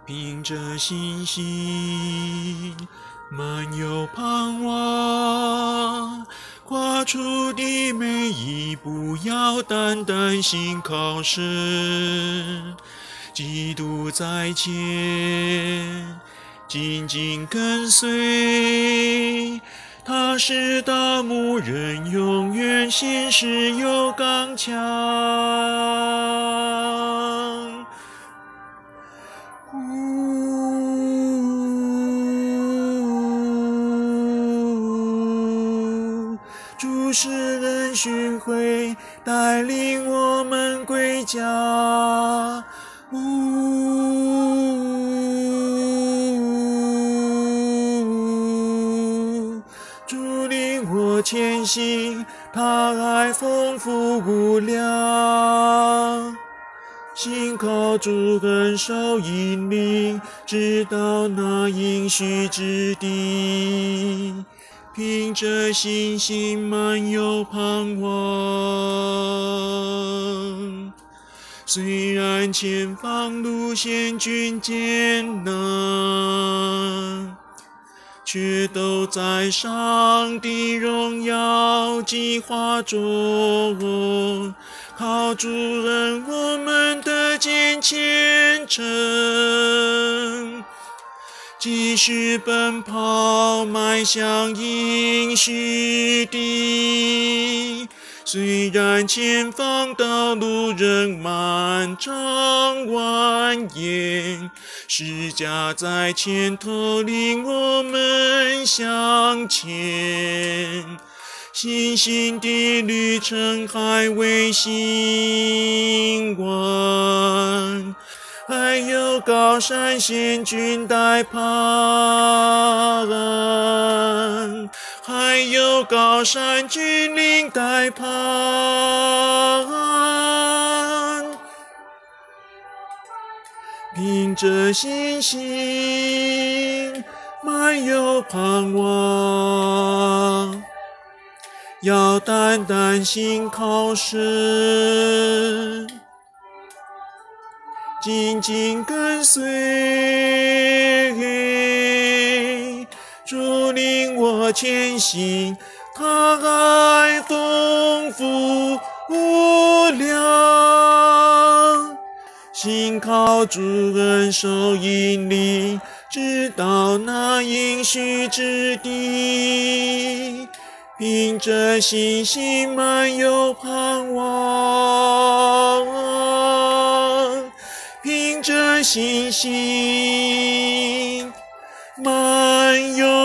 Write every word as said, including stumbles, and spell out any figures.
凭着信心，满有盼望，跨出的每一步要单单信靠神，基督在前，紧紧跟随。他是大牧人，永远信实又刚强。主使人巡回，带领我们归家。主领我前行，他爱丰富无量。信靠主恩手引领，直到那应许之地。凭着信心满有盼望，虽然前方路险峻艰难，却都在上帝荣耀计划中。靠主恩我们得见虔诚，继续奔跑，迈向应许地。虽然前方道路仍漫长蜿蜒，十架在前头领我们向前。信心的旅程还未行完，还有高山险峻待攀，还有高山峻岭待攀。凭着信心，满有盼望，要单单信靠神，紧紧跟随。主领我前行，他爱丰富无量。信靠主恩手引领，直到那应许之地。凭着信心满有盼望，凭着信心满有